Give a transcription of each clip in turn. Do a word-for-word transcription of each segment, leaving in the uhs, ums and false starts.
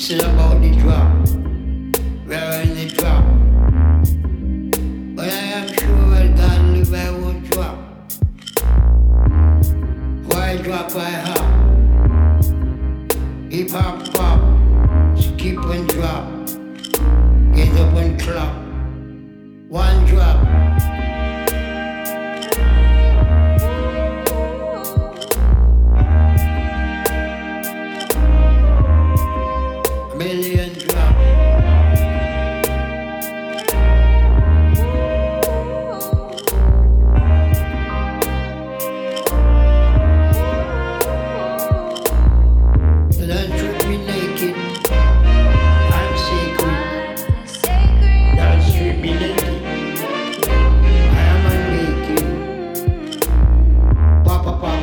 It's about the drop. We're in the drop. But I am sure that God live I won't drop. Why drop I hop? Hip hop pop. Skip and drop. Get up and clap. One drop. Million drop. So don't strip me naked. I'm sacred. Don't strip me naked. I am unnaked. Pop pop pop.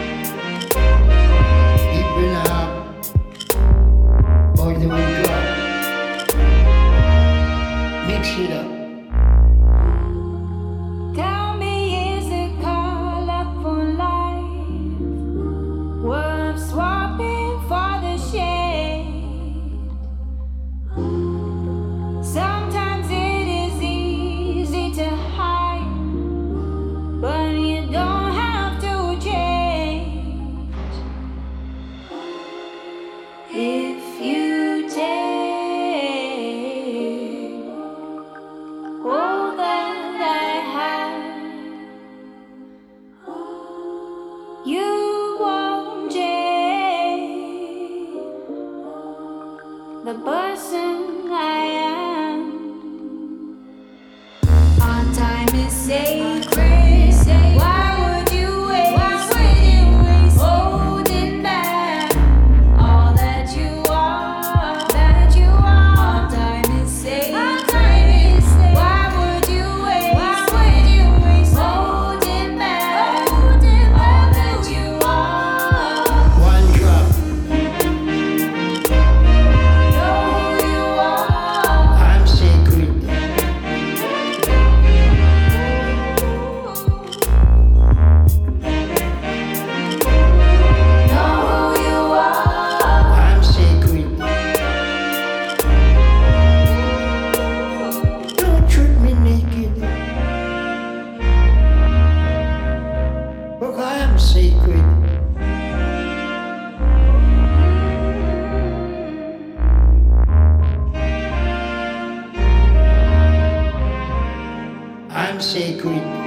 Deep in the heart. The one drop. Mix it up. Tell me, is it colorful life worth swapping for the shade? Sometimes it is easy to hide, but you don't have to change. If you all that I had, you won't change the person I am. Our time is sacred. Why would you waste it? Holding back all that you are, that you are. Our time is sacred. Look, I am sacred. I'm sacred.